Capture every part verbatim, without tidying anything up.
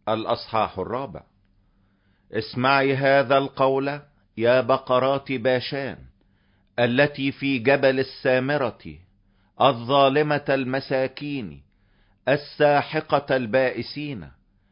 الأصحاح الرابع. اسمعي هذا القول يا بقرات باشان التي في جبل السامرة، الظالمة المساكين الساحقة البائسين،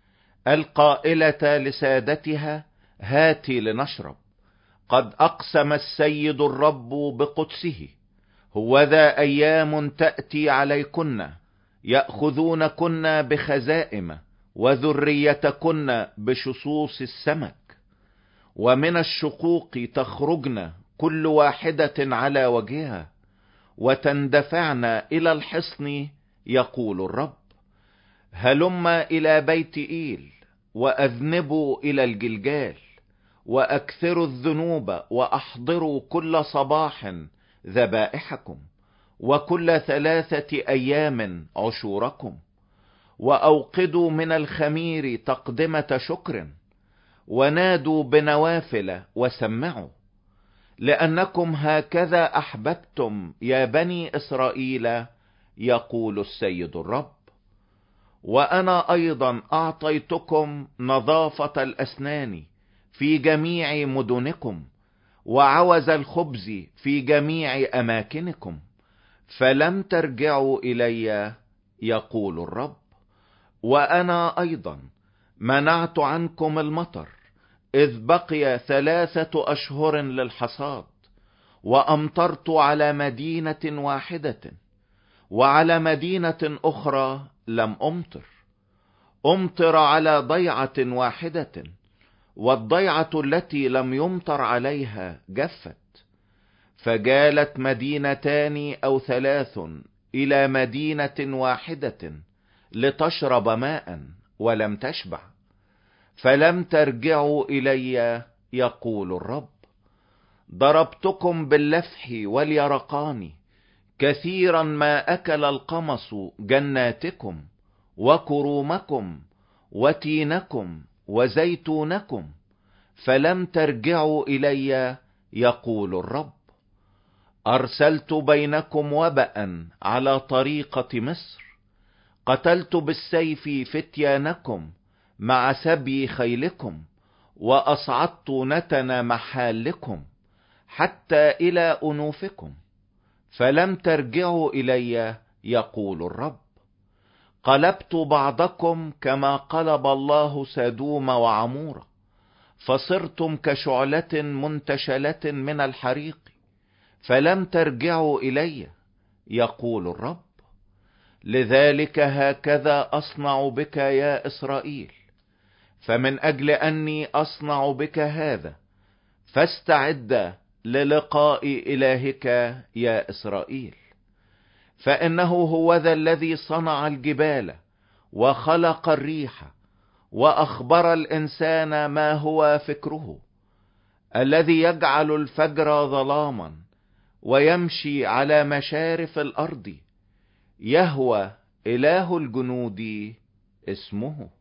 القائلة لسادتها هاتي لنشرب. قد أقسم السيد الرب بقدسه: هوذا أيام تأتي عليكن يأخذونكن بخزائم وذريتكن بشصوص السمك، ومن الشقوق تخرجن كل واحدة على وجهها، وتندفعن إلى الحصن، يقول الرب. هلم إلى بيت إيل وأذنبوا إلى الجلجال، وأكثروا الذنوب وأحضروا كل صباح ذبائحكم، وكل ثلاثة أيام عشوركم، وأوقدوا من الخمير تقدمة شكر، ونادوا بنوافل وسمعوا، لأنكم هكذا أحببتم يا بني إسرائيل، يقول السيد الرب. وأنا أيضا أعطيتكم نظافة الأسنان في جميع مدنكم، وعوز الخبز في جميع أماكنكم، فلم ترجعوا إلي، يقول الرب. وأنا أيضا منعت عنكم المطر إذ بقي ثلاثة أشهر للحصاد، وأمطرت على مدينة واحدة، وعلى مدينة أخرى لم أمطر. أمطر على ضيعة واحدة، والضيعة التي لم يمطر عليها جفت. فجالت مدينتان أو ثلاث إلى مدينة واحدة لتشرب ماء ولم تشبع، فلم ترجعوا إلي، يقول الرب. ضربتكم باللفح واليرقان، كثيرا ما أكل القمص جناتكم وكرومكم وتينكم وزيتونكم، فلم ترجعوا إلي، يقول الرب. أرسلت بينكم وبأ على طريقة مصر، قتلت بالسيف فتيانكم مع سبي خيلكم، وأصعدت نتن محالكم حتى إلى أنوفكم، فلم ترجعوا إلي، يقول الرب. قلبت بعضكم كما قلب الله سدوم وعمورة، فصرتم كشعلة منتشلة من الحريق، فلم ترجعوا إلي، يقول الرب. لذلك هكذا أصنع بك يا إسرائيل، فمن أجل أني أصنع بك هذا فاستعد للقاء إلهك يا إسرائيل. فإنه هو ذا الذي صنع الجبال وخلق الريح، وأخبر الإنسان ما هو فكره، الذي يجعل الفجر ظلاما ويمشي على مشارف الأرض، يهوى إله الجنود اسمه.